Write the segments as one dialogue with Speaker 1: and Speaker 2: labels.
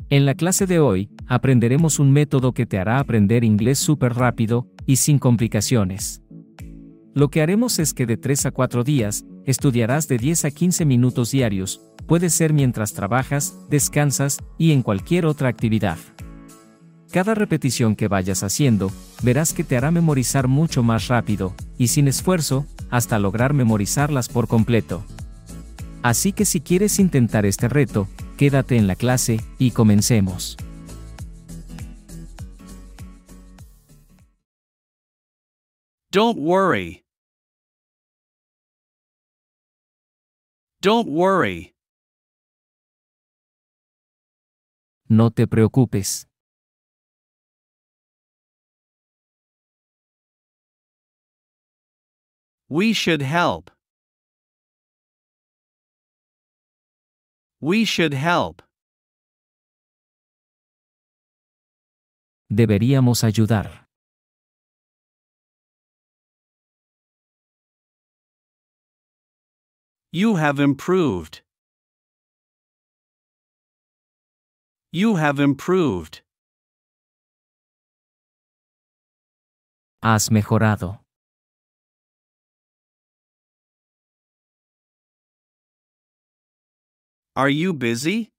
Speaker 1: En la clase de hoy, aprenderemos un método que te hará aprender inglés súper rápido y sin complicaciones. Lo que haremos es que de 3 a 4 días, estudiarás de 10 a 15 minutos diarios, puede ser mientras trabajas, descansas y en cualquier otra actividad. Cada repetición que vayas haciendo, verás que te hará memorizar mucho más rápido, y sin esfuerzo, hasta lograr memorizarlas por completo. Así que si quieres intentar este reto, quédate en la clase, y comencemos.
Speaker 2: Don't worry. Don't worry.
Speaker 1: No te preocupes.
Speaker 2: We should help. We should help.
Speaker 1: Deberíamos ayudar.
Speaker 2: You have improved. You have improved.
Speaker 1: Has mejorado.
Speaker 2: Are you busy?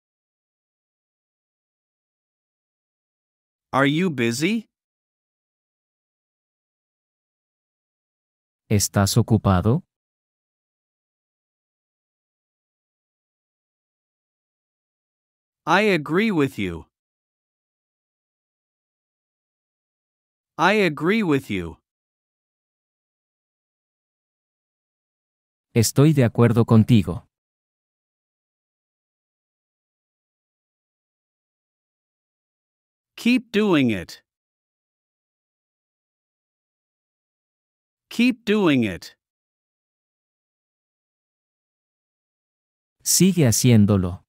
Speaker 2: Are you busy?
Speaker 1: ¿Estás ocupado?
Speaker 2: I agree with you. I agree with you.
Speaker 1: Estoy de acuerdo contigo.
Speaker 2: Keep doing it. Keep doing it.
Speaker 1: Sigue haciéndolo.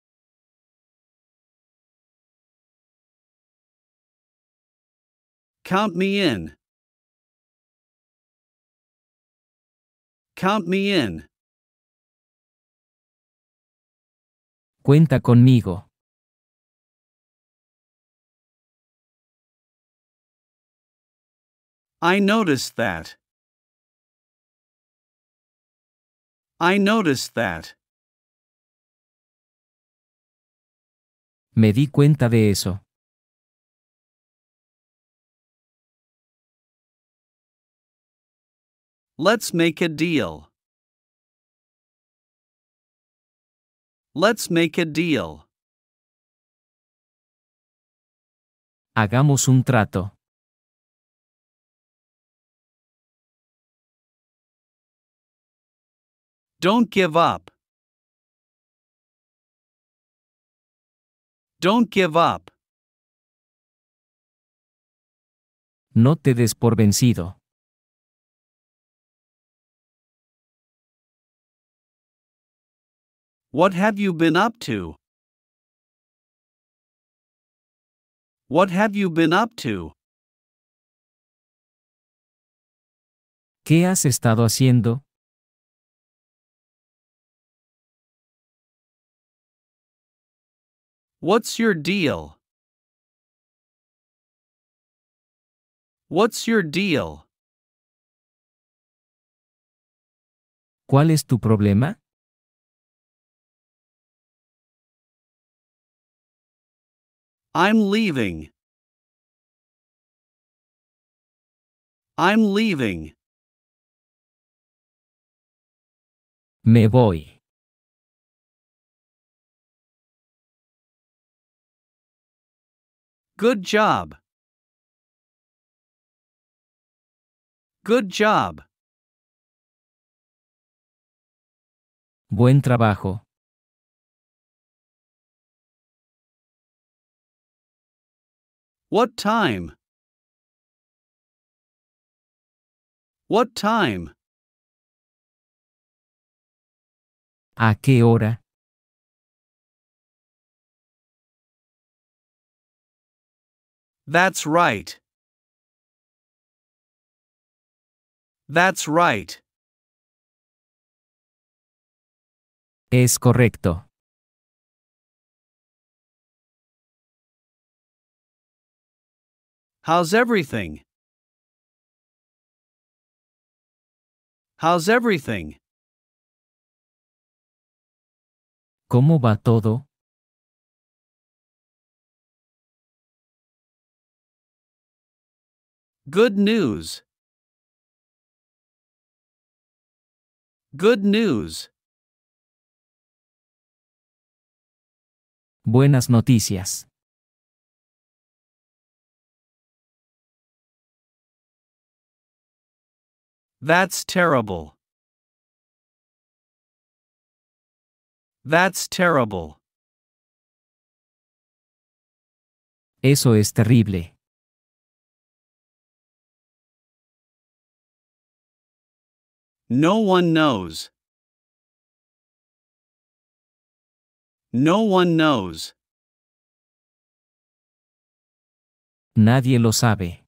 Speaker 2: Count me in. Count me in.
Speaker 1: Cuenta conmigo.
Speaker 2: I noticed that. I noticed that.
Speaker 1: Me di cuenta de eso.
Speaker 2: Let's make a deal. Let's make a deal.
Speaker 1: Hagamos un trato.
Speaker 2: Don't give up. Don't give up.
Speaker 1: No te des por vencido.
Speaker 2: What have you been up to? What have you been up to?
Speaker 1: ¿Qué has estado haciendo?
Speaker 2: What's your deal? What's your deal?
Speaker 1: ¿Cuál es tu problema?
Speaker 2: I'm leaving. I'm leaving.
Speaker 1: Me voy.
Speaker 2: Good job. Good job.
Speaker 1: Buen trabajo.
Speaker 2: What time? What time?
Speaker 1: ¿A qué hora?
Speaker 2: That's right. That's right.
Speaker 1: Es correcto.
Speaker 2: How's everything? How's everything?
Speaker 1: ¿Cómo va todo?
Speaker 2: Good news. Good news.
Speaker 1: Buenas noticias.
Speaker 2: That's terrible. That's terrible.
Speaker 1: Eso es terrible.
Speaker 2: No one knows. No one knows.
Speaker 1: Nadie lo sabe.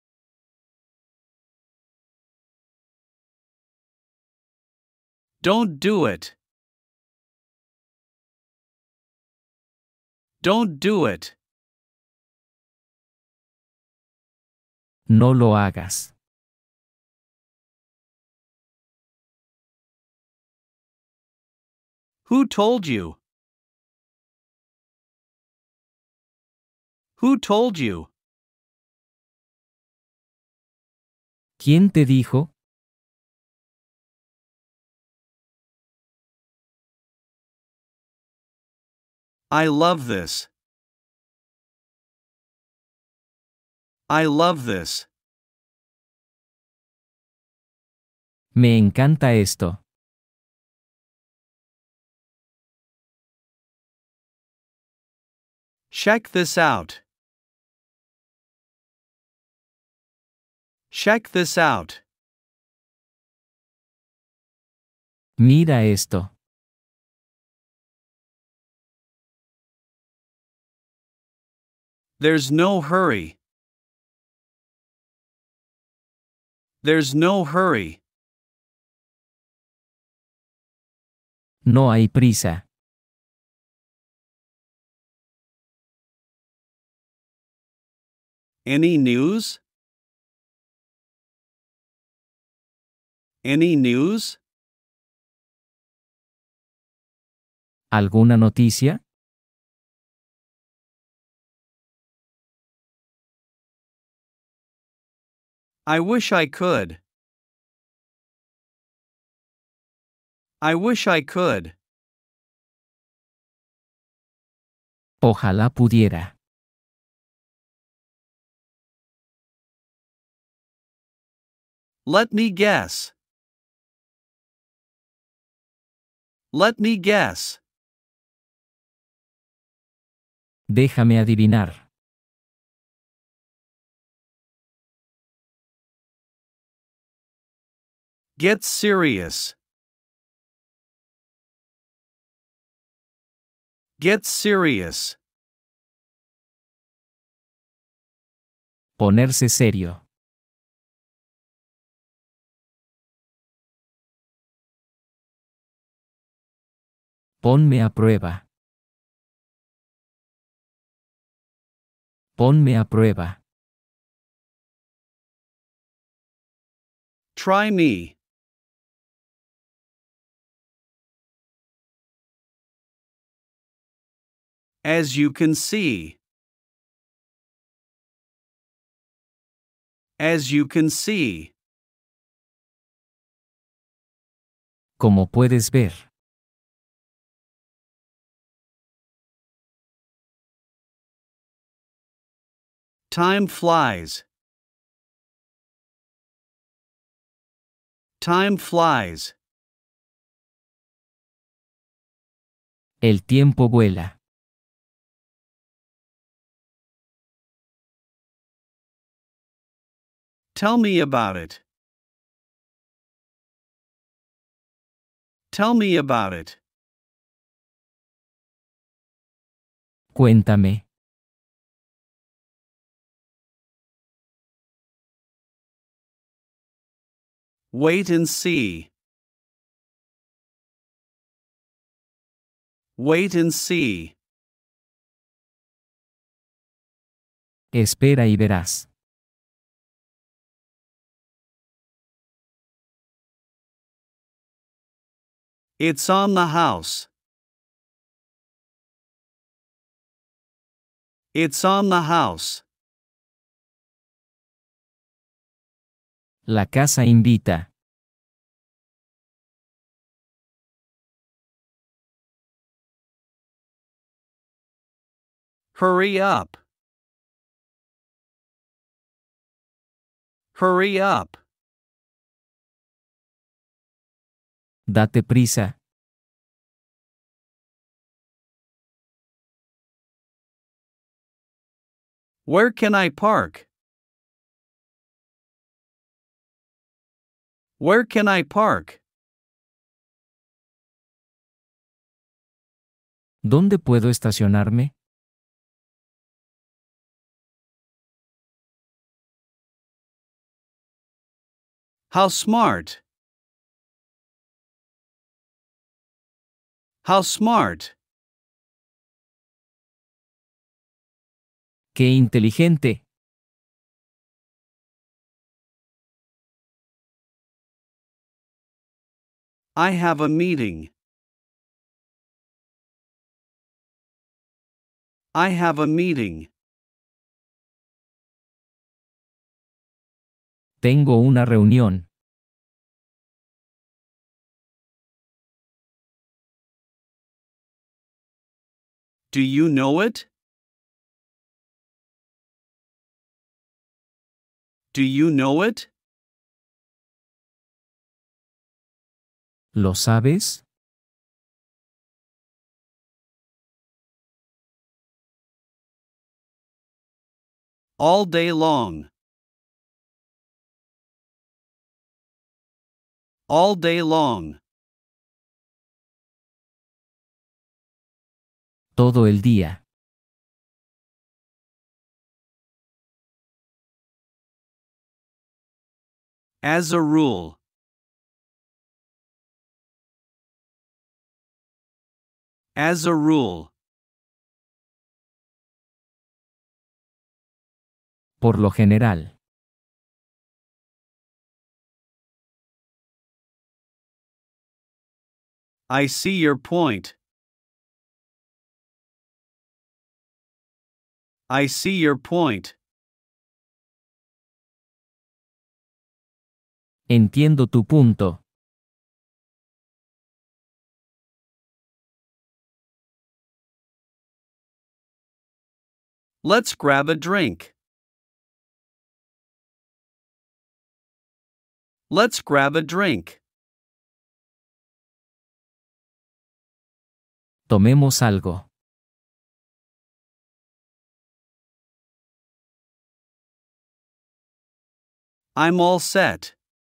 Speaker 2: Don't do it. Don't do it.
Speaker 1: No lo hagas.
Speaker 2: Who told you? Who told you?
Speaker 1: ¿Quién te dijo?
Speaker 2: I love this. I love this.
Speaker 1: Me encanta esto.
Speaker 2: Check this out. Check this out.
Speaker 1: Mira esto.
Speaker 2: There's no hurry. There's no hurry.
Speaker 1: No hay prisa.
Speaker 2: Any news? Any news?
Speaker 1: ¿Alguna noticia?
Speaker 2: I wish I could. I wish I could.
Speaker 1: Ojalá pudiera.
Speaker 2: Let me guess. Let me guess.
Speaker 1: Déjame adivinar.
Speaker 2: Get serious. Get serious.
Speaker 1: Ponerse serio. Ponme a prueba. Ponme a prueba.
Speaker 2: Try me. As you can see. As you can see.
Speaker 1: Como puedes ver.
Speaker 2: Time flies. Time flies.
Speaker 1: El tiempo vuela.
Speaker 2: Tell me about it. Tell me about it.
Speaker 1: Cuéntame.
Speaker 2: Wait and see. Wait and see.
Speaker 1: Espera y verás.
Speaker 2: It's on the house. It's on the house.
Speaker 1: La casa invita.
Speaker 2: Hurry up. Hurry up.
Speaker 1: Date prisa.
Speaker 2: Where can I park? Where can I park?
Speaker 1: ¿Dónde puedo estacionarme?
Speaker 2: How smart. How smart.
Speaker 1: ¡Qué inteligente!
Speaker 2: I have a meeting. I have a meeting.
Speaker 1: Tengo una reunión.
Speaker 2: Do you know it? Do you know it?
Speaker 1: ¿Lo sabes?
Speaker 2: All day long. All day long.
Speaker 1: Todo el día.
Speaker 2: As a rule. As a rule.
Speaker 1: Por lo general.
Speaker 2: I see your point. I see your point.
Speaker 1: Entiendo tu punto.
Speaker 2: Let's grab a drink. Let's grab a drink.
Speaker 1: Tomemos algo.
Speaker 2: I'm all set.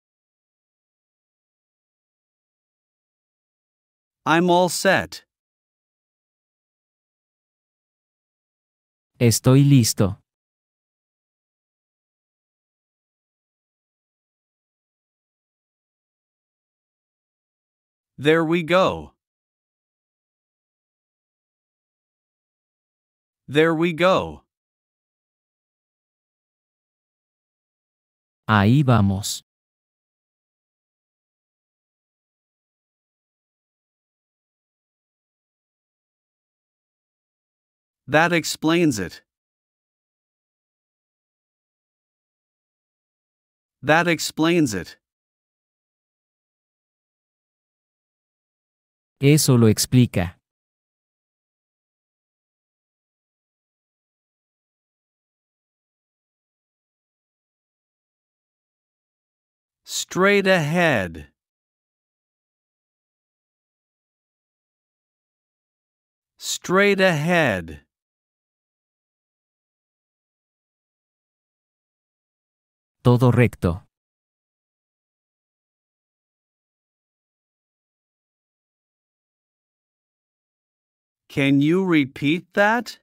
Speaker 2: I'm all set.
Speaker 1: Estoy listo.
Speaker 2: There we go. There we go.
Speaker 1: Ahí vamos.
Speaker 2: That explains it. That explains it.
Speaker 1: Eso lo explica.
Speaker 2: Straight ahead. Straight ahead.
Speaker 1: Todo recto.
Speaker 2: Can you repeat that?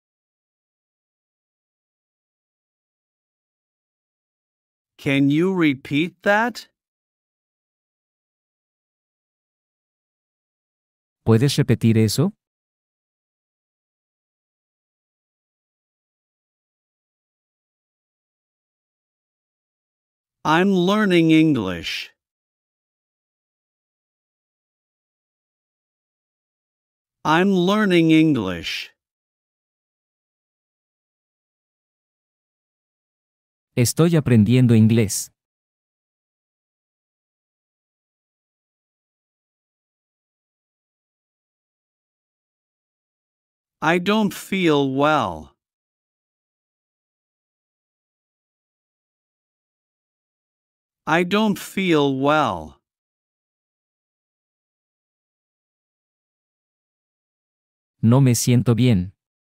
Speaker 2: Can you repeat that?
Speaker 1: ¿Puedes repetir eso?
Speaker 2: I'm learning English. I'm learning English.
Speaker 1: Estoy aprendiendo inglés.
Speaker 2: I don't feel well. I don't feel well.
Speaker 1: No me siento bien.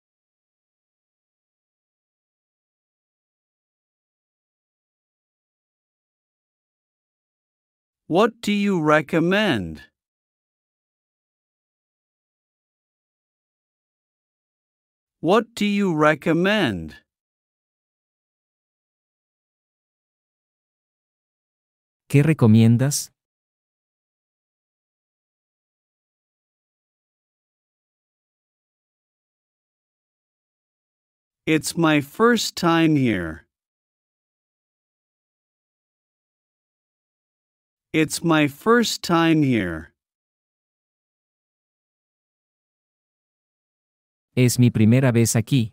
Speaker 2: What do you recommend? What do you recommend?
Speaker 1: ¿Qué recomiendas?
Speaker 2: It's my first time here. It's my first time here.
Speaker 1: Es mi primera vez aquí.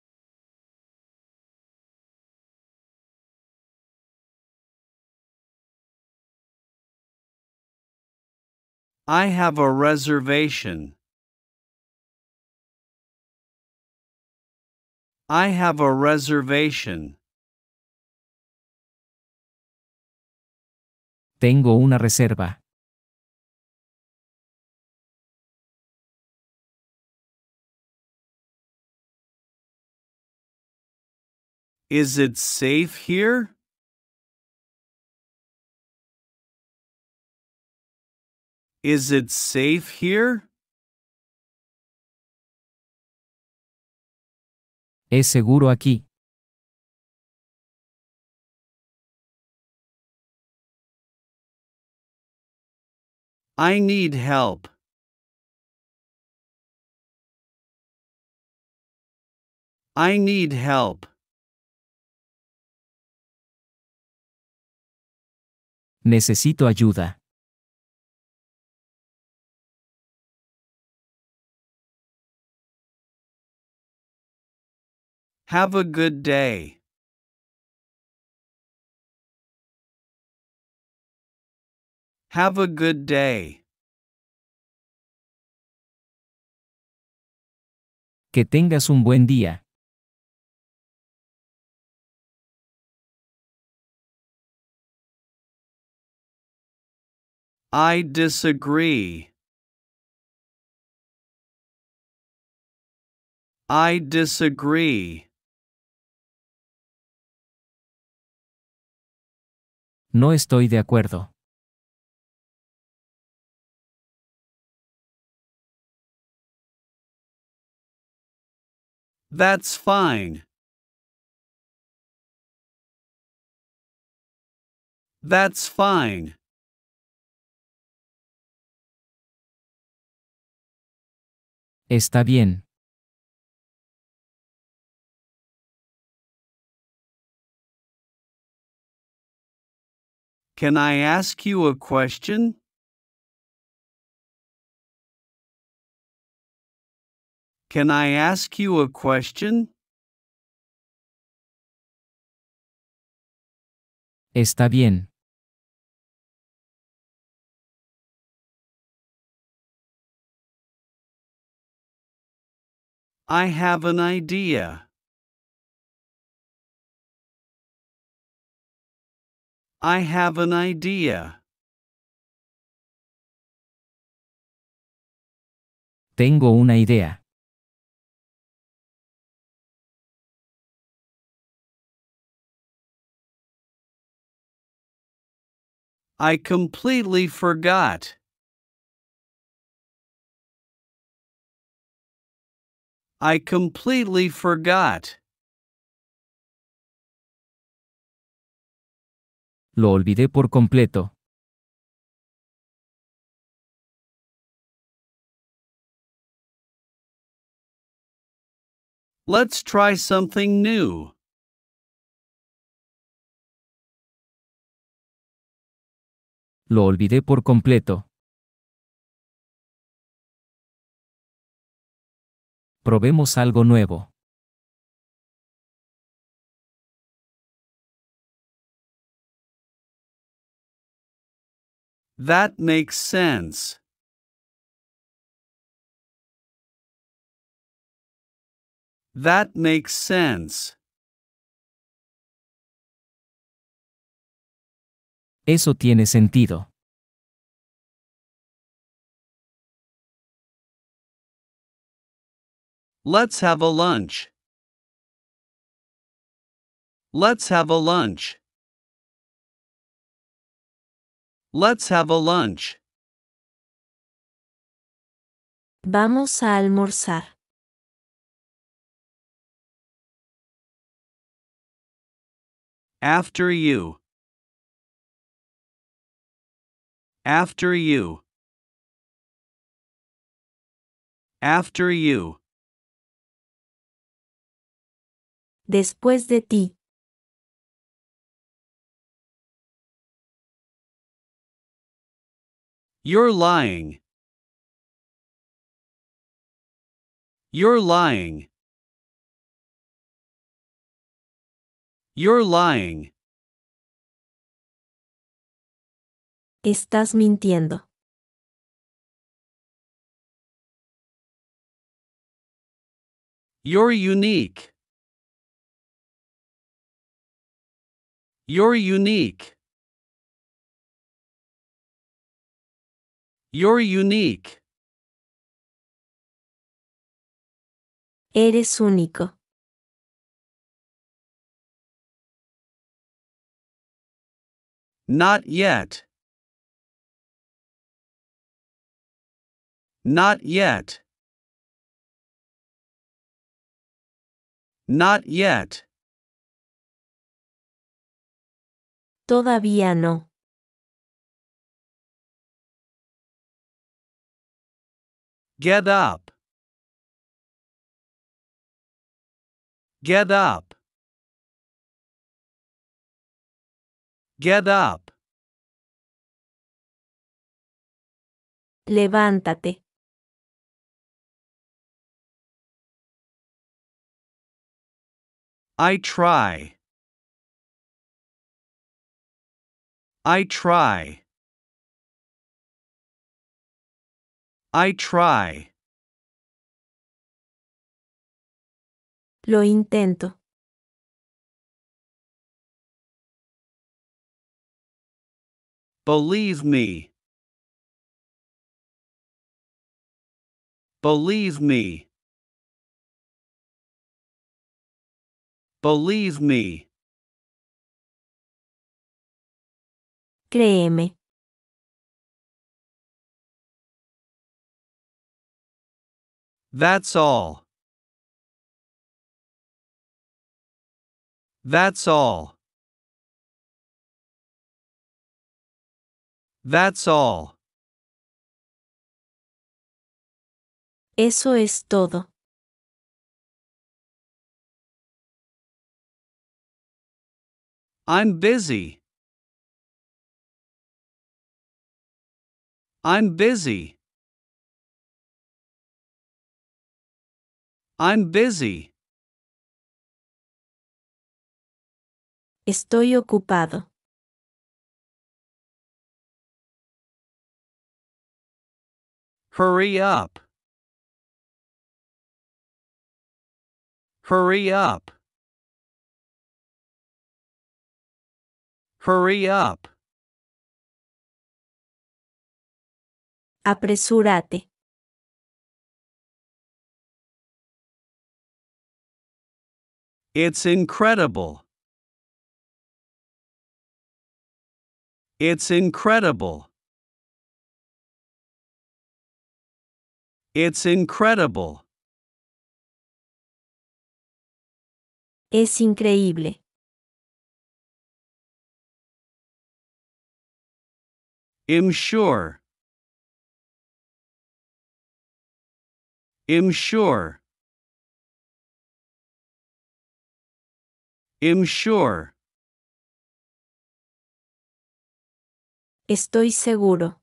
Speaker 2: I have a reservation. I have a reservation.
Speaker 1: Tengo una reserva.
Speaker 2: Is it safe here? Is it safe here?
Speaker 1: ¿Es seguro aquí?
Speaker 2: I need help. I need help.
Speaker 1: Necesito ayuda.
Speaker 2: Have a good day. Have a good day.
Speaker 1: Que tengas un buen día.
Speaker 2: I disagree. I disagree.
Speaker 1: No estoy de acuerdo.
Speaker 2: That's fine. That's fine.
Speaker 1: Está bien.
Speaker 2: Can I ask you a question? Can I ask you a question?
Speaker 1: Está bien.
Speaker 2: I have an idea. I have an idea.
Speaker 1: Tengo una idea.
Speaker 2: I completely forgot. I completely forgot.
Speaker 1: Lo olvidé por completo.
Speaker 2: Let's try something new.
Speaker 1: Lo olvidé por completo. Probemos algo nuevo.
Speaker 2: That makes sense. That makes sense.
Speaker 1: Eso tiene sentido.
Speaker 2: Let's have a lunch. Let's have a lunch. Let's have a lunch.
Speaker 3: Vamos a almorzar.
Speaker 2: After you. After you. After you.
Speaker 3: Después de ti.
Speaker 2: You're lying. You're lying. You're lying.
Speaker 3: Estás mintiendo.
Speaker 2: You're unique. You're unique. You're unique.
Speaker 3: Eres único.
Speaker 2: Not yet. Not yet. Not yet.
Speaker 3: Todavía no.
Speaker 2: Get up. Get up. Get up.
Speaker 3: Levántate.
Speaker 2: I try. I try. I try.
Speaker 3: Lo intento.
Speaker 2: Believe me. Believe me. Believe me.
Speaker 3: Créeme.
Speaker 2: That's all. That's all. That's all.
Speaker 3: Eso es todo.
Speaker 2: I'm busy. I'm busy. I'm busy.
Speaker 3: Estoy ocupado.
Speaker 2: Hurry up. Hurry up. Hurry up.
Speaker 3: Apresúrate.
Speaker 2: It's incredible. It's incredible. It's incredible.
Speaker 3: Es increíble.
Speaker 2: I'm sure. I'm sure. I'm sure.
Speaker 3: Estoy seguro.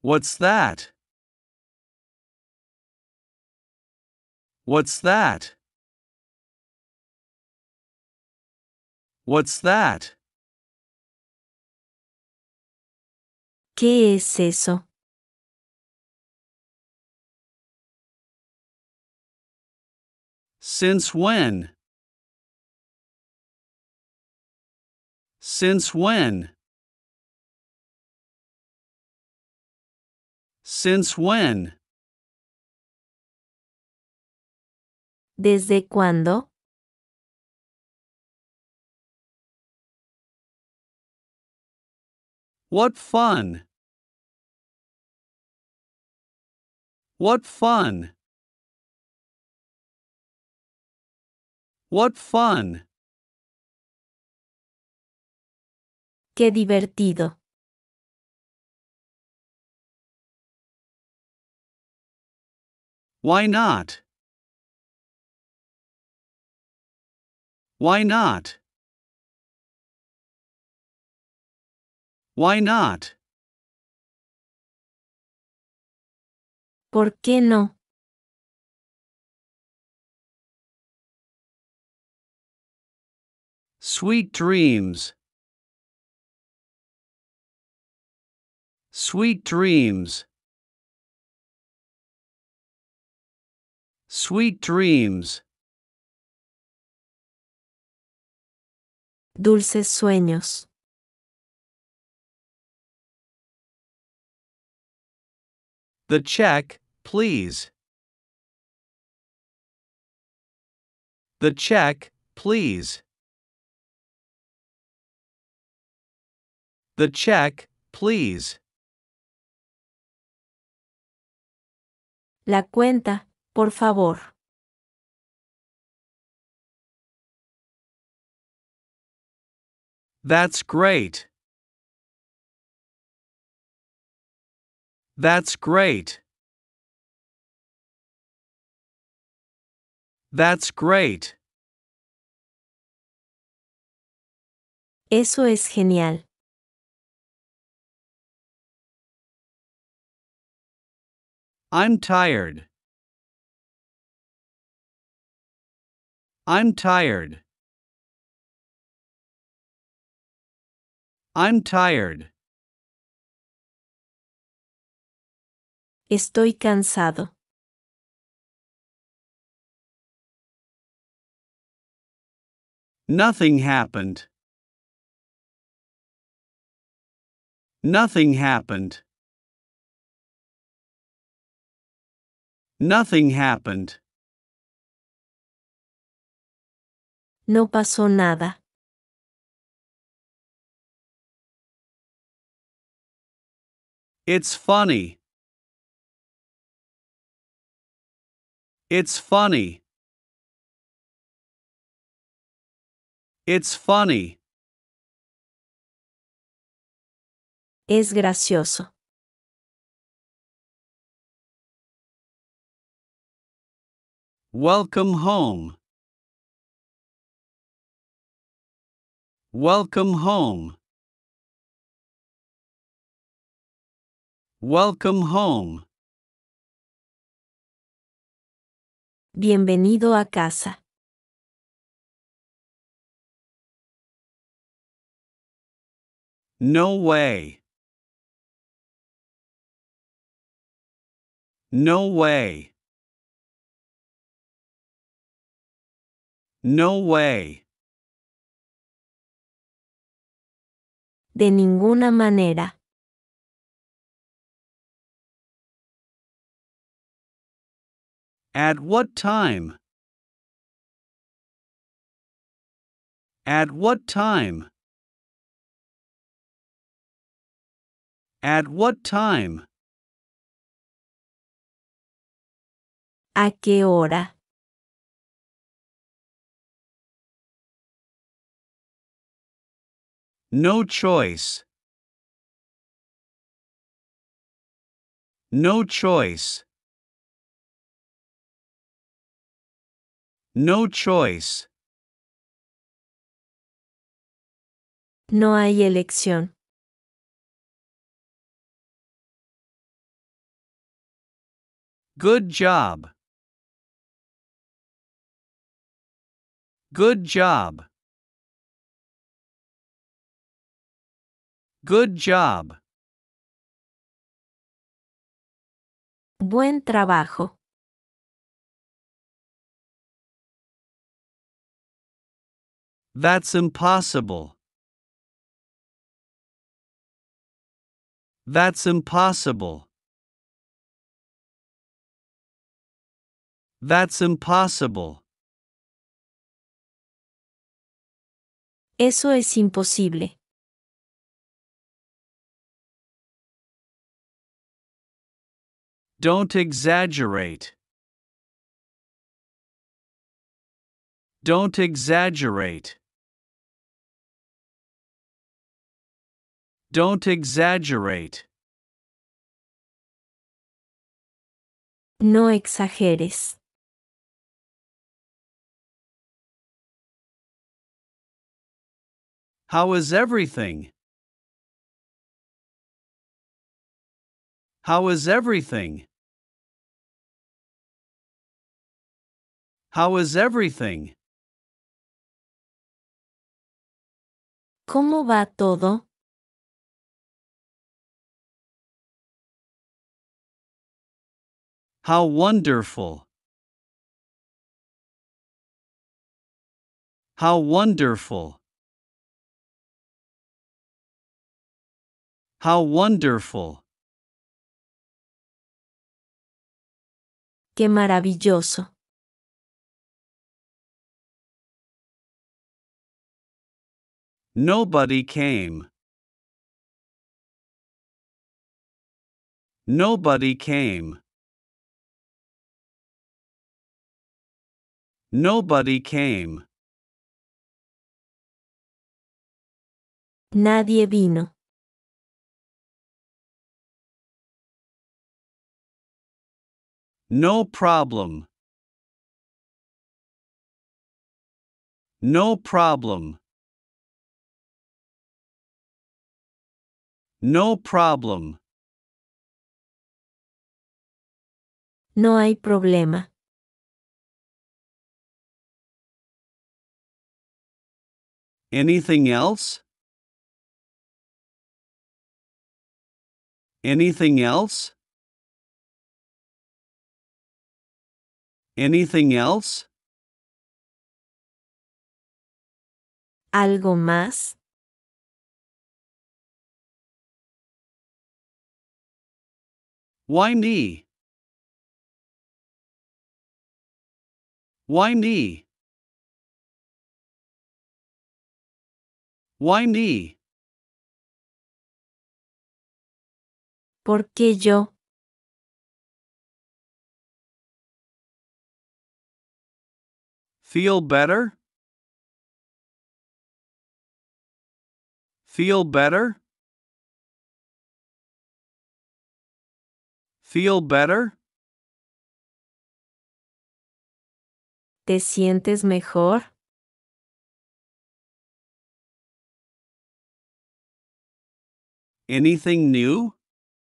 Speaker 2: What's that? What's that? What's that?
Speaker 3: ¿Qué es eso?
Speaker 2: Since when? Since when? Since when?
Speaker 3: ¿Desde cuándo?
Speaker 2: What fun! What fun! What fun!
Speaker 3: ¡Qué divertido!
Speaker 2: Why not? Why not? Why not?
Speaker 3: ¿Por qué no?
Speaker 2: Sweet dreams. Sweet dreams. Sweet dreams.
Speaker 3: Dulces sueños.
Speaker 2: The check, please. The check, please. The check, please.
Speaker 3: La cuenta, por favor.
Speaker 2: That's great. That's great. That's great.
Speaker 3: Eso es genial.
Speaker 2: I'm tired. I'm tired. I'm tired.
Speaker 3: Estoy cansado.
Speaker 2: Nothing happened. Nothing happened. Nothing happened.
Speaker 3: No pasó nada.
Speaker 2: It's funny. It's funny. It's funny.
Speaker 3: Es gracioso.
Speaker 2: Welcome home. Welcome home. Welcome home.
Speaker 3: Bienvenido a casa.
Speaker 2: No way. No way. No way.
Speaker 3: De ninguna manera.
Speaker 2: At what time? At what time? At what time?
Speaker 3: ¿A qué hora?
Speaker 2: No choice. No choice. No choice.
Speaker 3: No hay elección.
Speaker 2: Good job. Good job. Good job.
Speaker 3: Buen trabajo.
Speaker 2: That's impossible. That's impossible. That's impossible.
Speaker 3: Eso es imposible.
Speaker 2: Don't exaggerate. Don't exaggerate. Don't exaggerate.
Speaker 3: No exageres.
Speaker 2: How is everything? How is everything? How is everything?
Speaker 3: ¿Cómo va todo?
Speaker 2: How wonderful. How wonderful. How wonderful.
Speaker 3: Qué maravilloso.
Speaker 2: Nobody came. Nobody came. Nobody came.
Speaker 3: Nadie vino.
Speaker 2: No problem. No problem. No problem.
Speaker 3: No hay problema.
Speaker 2: Anything else? Anything else? Anything else?
Speaker 3: ¿Algo más?
Speaker 2: Why me? Why me? Why me?
Speaker 3: ¿Por qué yo?
Speaker 2: Feel better? Feel better? Feel better?
Speaker 3: ¿Te sientes mejor?
Speaker 2: Anything new?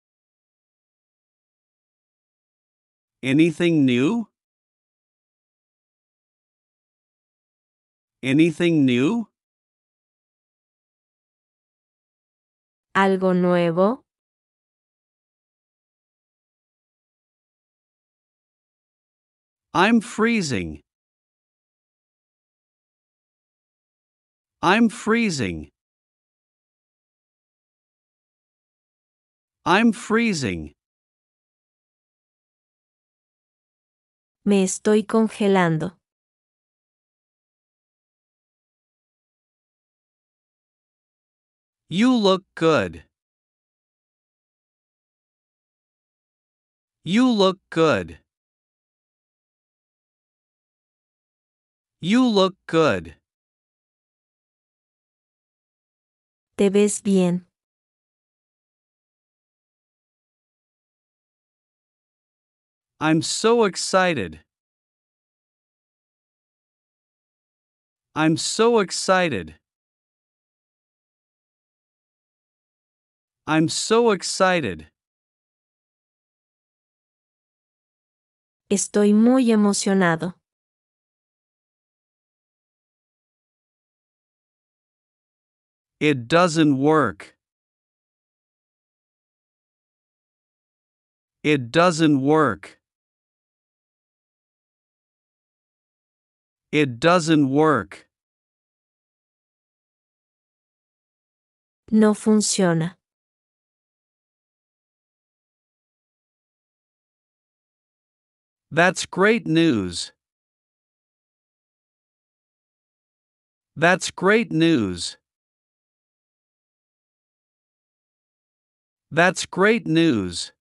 Speaker 2: Anything new? Anything new?
Speaker 3: ¿Algo nuevo?
Speaker 2: I'm freezing. I'm freezing. I'm freezing.
Speaker 3: Me estoy congelando.
Speaker 2: You look good. You look good. You look good.
Speaker 3: Te ves bien.
Speaker 2: I'm so excited. I'm so excited. I'm so excited.
Speaker 3: Estoy muy emocionado.
Speaker 2: It doesn't work. It doesn't work. It doesn't work.
Speaker 3: No funciona.
Speaker 2: That's great news. That's great news. That's great news.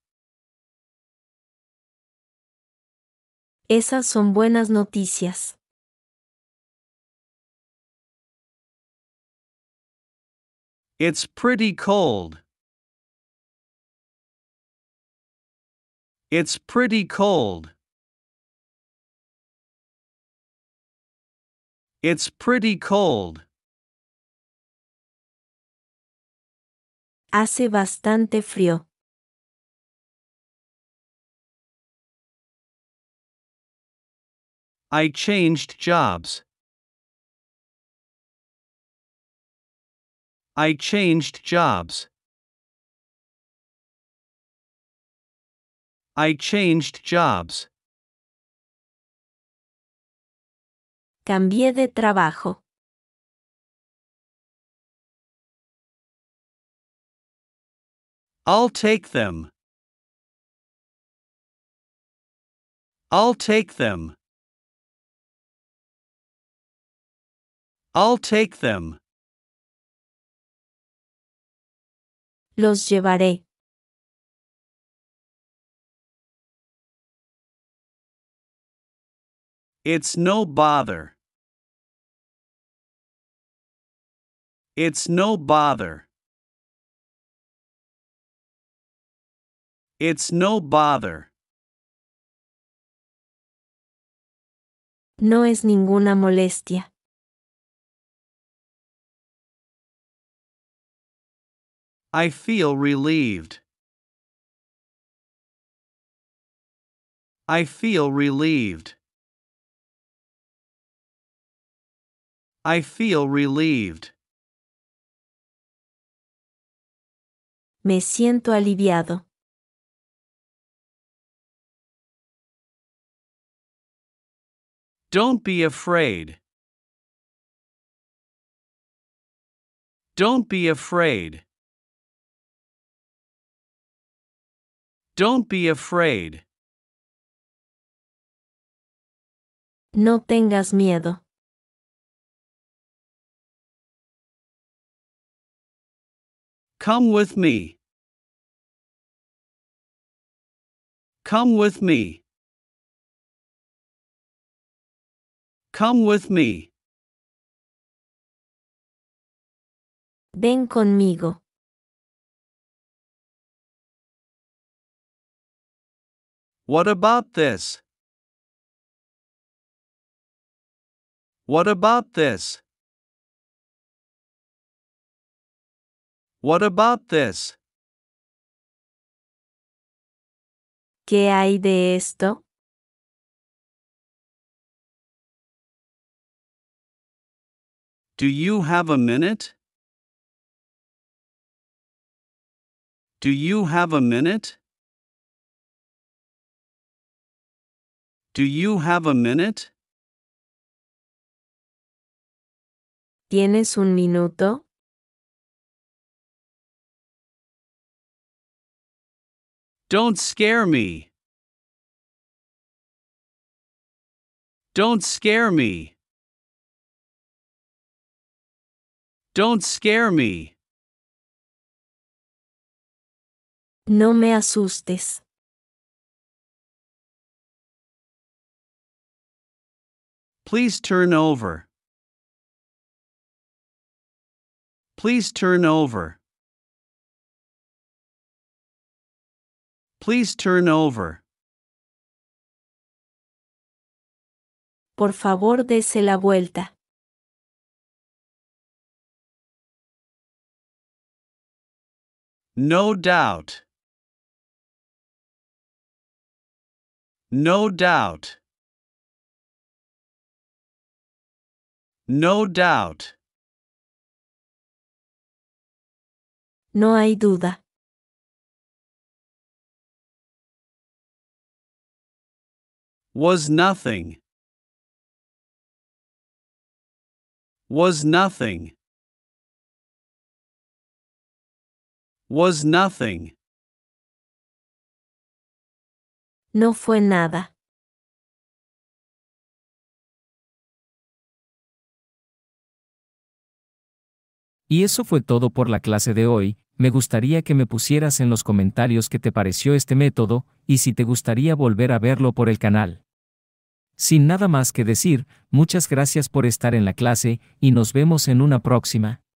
Speaker 3: Esas son buenas noticias.
Speaker 2: It's pretty cold. It's pretty cold. It's pretty cold.
Speaker 3: Hace bastante frío.
Speaker 2: I changed jobs. I changed jobs. I changed jobs.
Speaker 3: Cambié de trabajo.
Speaker 2: I'll take them. I'll take them. I'll take them.
Speaker 3: Los llevaré.
Speaker 2: It's no bother. It's no bother. It's no bother.
Speaker 3: No es ninguna molestia.
Speaker 2: I feel relieved. I feel relieved. I feel relieved.
Speaker 3: Me siento aliviado.
Speaker 2: Don't be afraid. Don't be afraid. Don't be afraid.
Speaker 3: No tengas miedo.
Speaker 2: Come with me. Come with me. Come with me.
Speaker 3: Ven conmigo.
Speaker 2: What about this? What about this? What about this?
Speaker 3: ¿Qué hay de esto?
Speaker 2: Do you have a minute? Do you have a minute? Do you have a minute?
Speaker 3: ¿Tienes un minuto?
Speaker 2: Don't scare me. Don't scare me. Don't scare me.
Speaker 3: No me asustes.
Speaker 2: Please turn over. Please turn over. Please turn over.
Speaker 3: Por favor, dese la vuelta.
Speaker 2: No doubt. No doubt. No doubt.
Speaker 3: No hay duda.
Speaker 2: Was nothing. Was nothing. Was nothing.
Speaker 3: No fue nada.
Speaker 1: Y eso fue todo por la clase de hoy. Me gustaría que me pusieras en los comentarios qué te pareció este método, y si te gustaría volver a verlo por el canal. Sin nada más que decir, muchas gracias por estar en la clase, y nos vemos en una próxima.